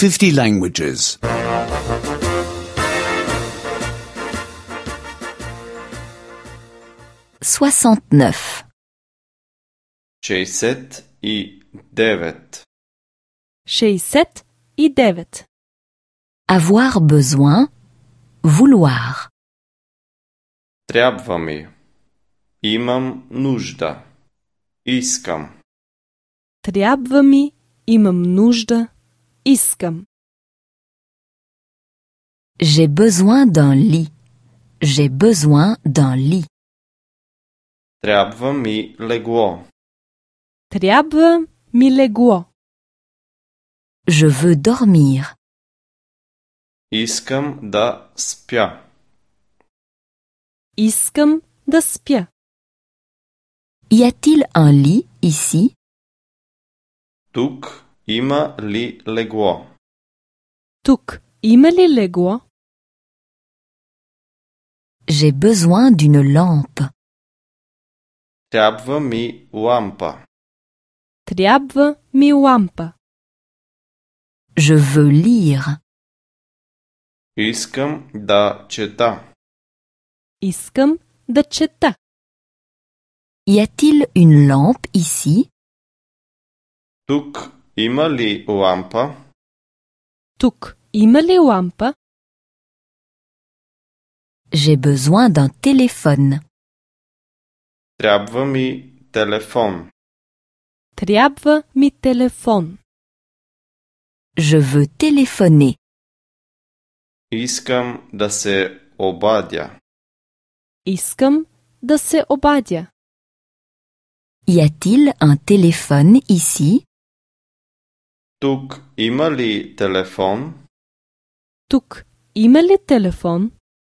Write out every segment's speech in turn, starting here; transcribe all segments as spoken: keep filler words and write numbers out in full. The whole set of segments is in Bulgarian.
fifty languages. soixante-neuf. шейсет и девет. шейсет и девет. Avoir besoin, vouloir. Трябва ми. Имам нужда. Искам. Трябва ми, имам нужда, искам. J'ai besoin d'un lit. J'ai besoin d'un lit. Трябва ми легло. Трябва ми легло. Je veux dormir. Искам да спя. Искам да спя. Y a-t-il un lit ici? Тук има ли легло? Тук има ли легло? J'ai besoin d'une lampe. Трябва ми лампа. Трябва ми лампа. Je veux lire. Искам да чета. Искам да чета. Y a-t-il une lampe ici? Тук има ли лампа? Тук има ли лампа? J'ai besoin d'un téléphone. Трябва ми телефон. Трябва ми телефон. Je veux téléphoner. Искам да се обадя. Искам да се обадя. Y a-t-il un téléphone ici? Тук има ли телефон? Тук има ли телефон?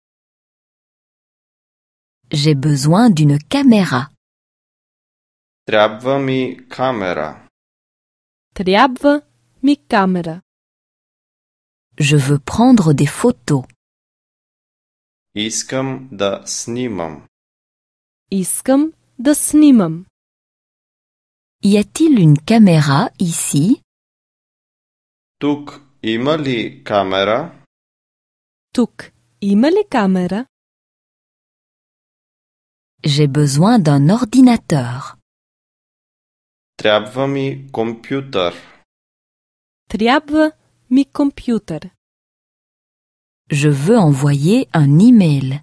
J'ai besoin d'une caméra. Трябва ми камера. Трябва ми камера. Je veux prendre des photos. Искам да снимам. Искам да снимам. Y a-t-il une caméra ici? Тук има ли камера? Тук има ли камера? J'ai besoin d'un ordinateur. Трябва ми компютър. Трябва ми компютър. Je veux envoyer un email.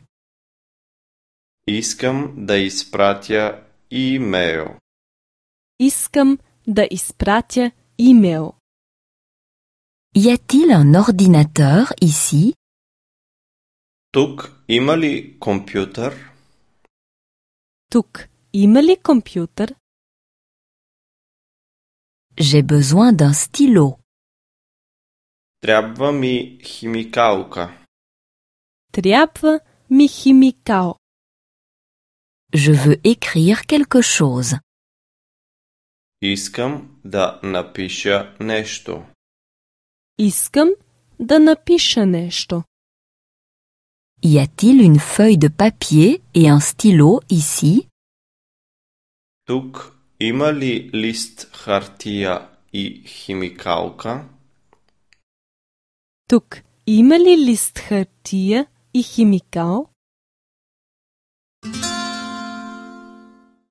Искам да изпратя имейл. Искам да изпратя имейл. Y a-t-il un ordinateur ici? Тук има ли компютър? Тук има ли компютър? J'ai besoin d'un stylo. Трябва ми химикалка. Трябва ми химикал. Je veux écrire quelque chose. Искам да напиша нещо. Искам да напиша нещо. Y a-t-il une feuille de papier et un stylo ici? Тук има ли лист хартия и химикалка? Тук има ли лист хартия и химикал?